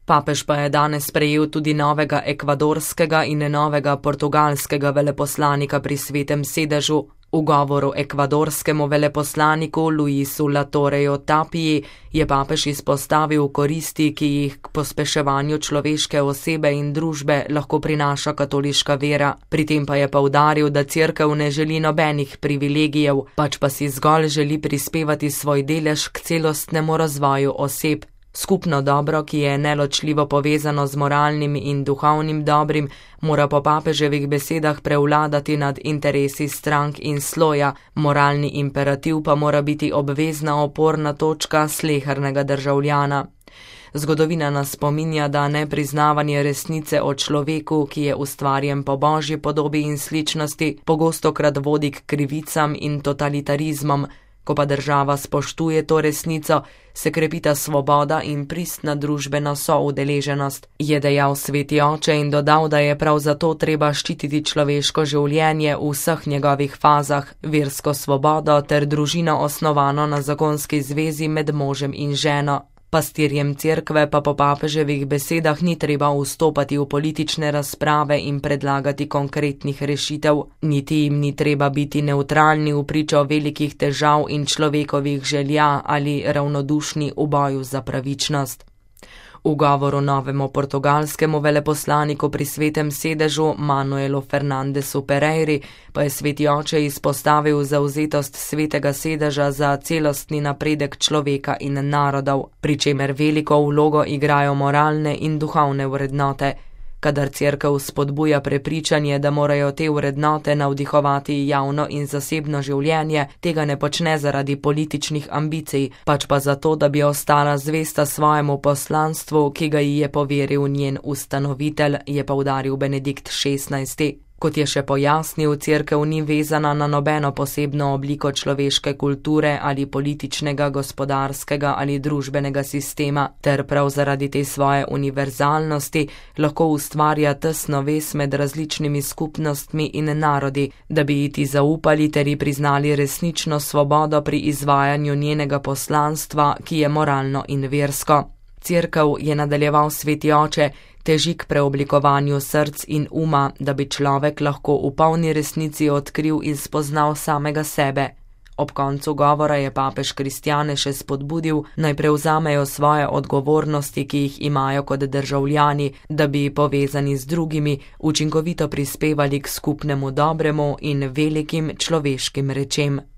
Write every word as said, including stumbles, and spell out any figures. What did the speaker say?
Papež pa je danes sprejel tudi novega ekvadorskega in novega portugalskega veleposlanika pri Svetem sedežu. V govoru ekvadorskemu veleposlaniku Luisu Latoreju Tapiji je papež izpostavil koristi, ki jih k pospeševanju človeške osebe in družbe lahko prinaša katoliška vera. Pri tem pa je poudaril, da cerkev ne želi nobenih privilegijev, pač pa si zgolj želi prispevati svoj delež k celostnemu razvoju oseb. Skupno dobro, ki je neločljivo povezano z moralnim in duhovnim dobrim, mora po papeževih besedah prevladati nad interesi strank in sloja, moralni imperativ pa mora biti obvezna oporna točka slehernega državljana. Zgodovina nas spominja, da nepriznavanje resnice o človeku, ki je ustvarjen po božji podobi in sličnosti, pogostokrat vodi k krivicam in totalitarizmom. Ko pa država spoštuje to resnico, se krepita svoboda in pristna družbena soudeleženost, je dejal sveti oče in dodal, da je prav zato treba ščititi človeško življenje v vseh njegovih fazah, versko svobodo ter družino osnovano na zakonski zvezi med možem in ženo. Pastirjem cerkve pa po papeževih besedah ni treba vstopati v politične razprave in predlagati konkretnih rešitev, niti jim ni treba biti nevtralni v pričo velikih težav in človekovih želja ali ravnodušni v boju za pravičnost. V govoru novemu portugalskemu veleposlaniku pri Svetem sedežu Manuelu Fernandesu Pereiri pa je sveti oče izpostavil zavzetost Svetega sedeža za celostni napredek človeka in narodov, pri čemer veliko vlogo igrajo moralne in duhovne vrednote. Kadar cerkev spodbuja prepričanje, da morajo te vrednote navdihovati javno in zasebno življenje, tega ne počne zaradi političnih ambicij, pač pa zato, da bi ostala zvesta svojemu poslanstvu, ki ga ji je poveril njen ustanovitelj, je poudaril Benedikt šestnajsti. Kot je še pojasnil, cerkev ni vezana na nobeno posebno obliko človeške kulture ali političnega, gospodarskega ali družbenega sistema, ter prav zaradi te svoje univerzalnosti lahko ustvarja tesno vez med različnimi skupnostmi in narodi, da bi ji ti zaupali ter ji priznali resnično svobodo pri izvajanju njenega poslanstva, ki je moralno in versko. Cerkev, je nadaljeval sveti oče, teži k preoblikovanju src in uma, da bi človek lahko v polni resnici odkril in spoznal samega sebe. Ob koncu govora je papež kristjane še spodbudil, naj prevzamejo svoje odgovornosti, ki jih imajo kot državljani, da bi povezani z drugimi učinkovito prispevali k skupnemu dobremu in velikim človeškim rečem.